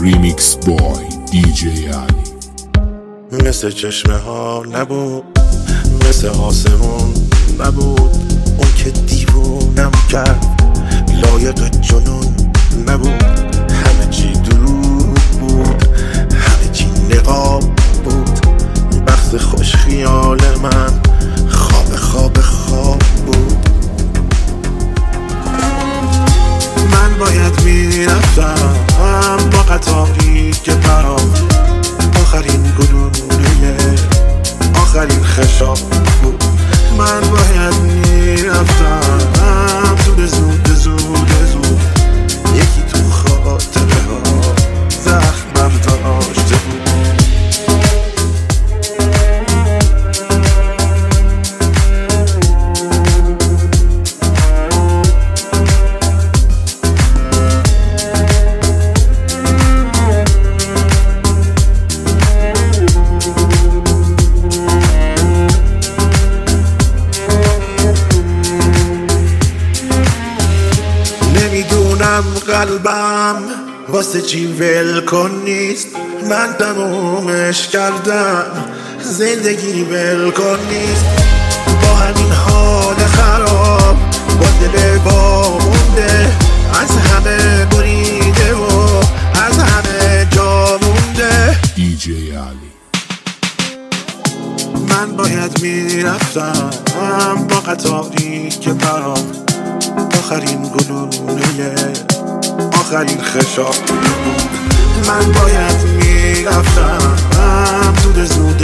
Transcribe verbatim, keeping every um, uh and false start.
ریمیکس بای دی جی علی. مثل چشمه ها نبود، مثل آسمون نبود، اون که دیوونم کرد لایق جنون نبود. همه چی دروغ بود، همه چی نقاب بود، بخت خوش خیال من خواب خواب خواب بود. من باید میرفتم با قطاری که برام آخرین گلوله آخرین خشاب بود. من باید میرفتم زود زود زود زود، یکی تو خاطره ها زخمم داشته بود. قلبم واسه چی ول کن نیست، من تمومش کردم، زندگی ول کن نیست. با همین حال خراب، با دل وامونده، از همه بریده و از همه جا مونده. دی جی علی. من باید میرفتم با قطاری که برام آخرین گلوله آخرین خشاب بود. من باید میرفتم زود زود